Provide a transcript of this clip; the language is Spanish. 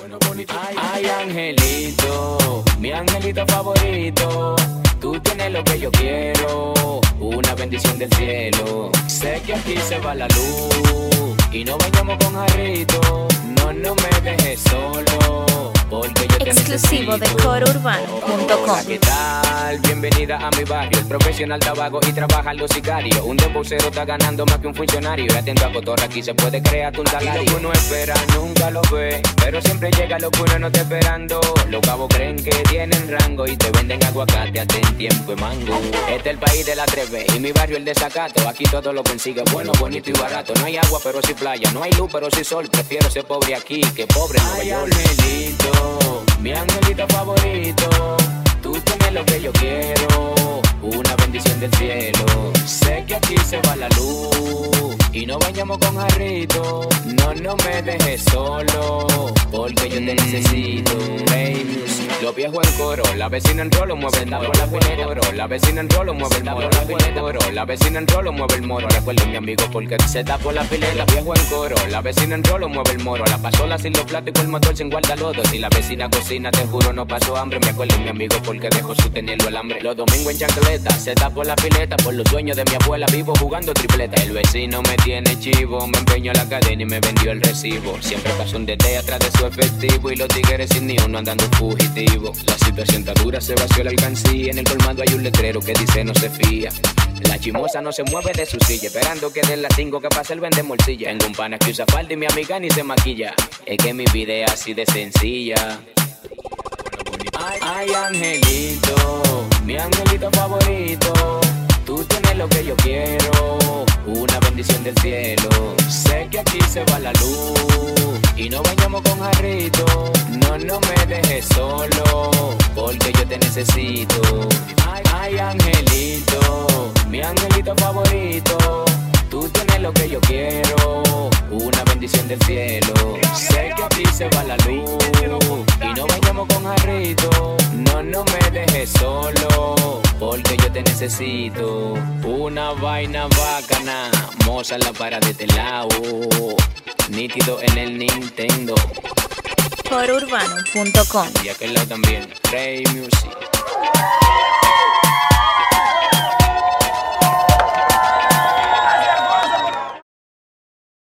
Ay, angelito, mi angelito favorito. Tú tienes lo que yo quiero, una bendición del cielo. Sé que aquí se va la luz y no vayamos con jarrito. No, no me dejes solo, porque yo te exclusivo de corourbano.com. Hola, ¿qué tal? Bienvenida a mi barrio. El profesional tabaco y trabajan los sicarios. Un dembocero está ganando más que un funcionario. Y atento a cotorra, aquí se puede crear un salario. Lo que uno espera nunca lo ve, pero siempre llega lo que uno no está esperando. Los cabos creen que tienen rango y te venden aguacate hasta en tiempo de mango. Este es el país de la 3B y mi barrio el desacato. Aquí todo lo consigue bueno, bonito y barato. No hay agua pero sí playa, no hay luz pero sí sol. Prefiero ser pobre aquí que pobre en Nueva York. Angelito, mi angelito favorito. Tú tienes lo que yo quiero, una bendición del cielo. Sé que aquí se va la luz y no vayamos con jarrito. No, no me dejes solo, porque yo te necesito. Hey, los viejos en coro, la vecina en rolo mueve el moro. La vecina en rolo mueve el moro. La vecina en rolo mueve el moro. Recuerdo mi amigo porque se tapó la pileta. Viejo en coro, la vecina en rolo mueve el moro. La pasola sin los platos y con el motor sin guardalodo. Si la vecina cocina, te juro no pasó hambre. Me acuerdo mi amigo porque dejó su tenerlo el hambre. Los domingos en chancleta, se tapó la pileta. Por los sueños de mi abuela vivo jugando tripleta. El vecino me tiene chivo, me empeñó la cadena y me vendió el recibo. Siempre pasó un DT atrás de su efectivo y los tigres sin ni uno andando fugitivo. La situación está dura, se vació la alcancía. En el colmado hay un letrero que dice no se fía. La chimosa no se mueve de su silla, esperando que den las 5 que pase el vende morcilla. Tengo un pana que usa falda y mi amiga ni se maquilla. Es que mi vida es así de sencilla. Ay, angelito, mi angelito favorito. Tú tienes lo que yo quiero, una bendición del cielo. Sé que aquí se va la luz y no vayamos con jarrito. No, no me dejes solo, porque yo te necesito. Ay, angelito, mi angelito favorito. Tú tienes lo que yo quiero, una bendición del cielo. Sé que aquí se va la luz y no vayamos con jarrito. No, no me dejes solo, porque yo te necesito. Una vaina bacana, moza la para de este lado. Nítido en el Nintendo. corourbano.com. Y aquel lado también, Ray Music.